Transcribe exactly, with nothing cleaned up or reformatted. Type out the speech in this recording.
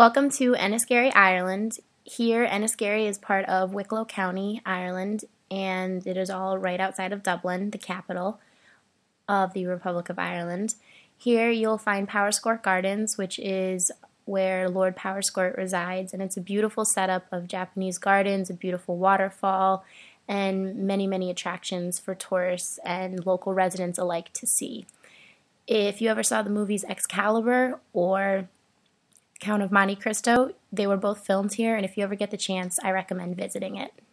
Welcome to Enniskerry, Ireland. Here, Enniskerry is part of Wicklow County, Ireland, and it is all right outside of Dublin, the capital of the Republic of Ireland. Here you'll find Powerscourt Gardens, which is where Lord Powerscourt resides, and it's a beautiful setup of Japanese gardens, a beautiful waterfall, and many, many attractions for tourists and local residents alike to see. If you ever saw the movies Excalibur or Count of Monte Cristo, they were both filmed here, and if you ever get the chance, I recommend visiting it.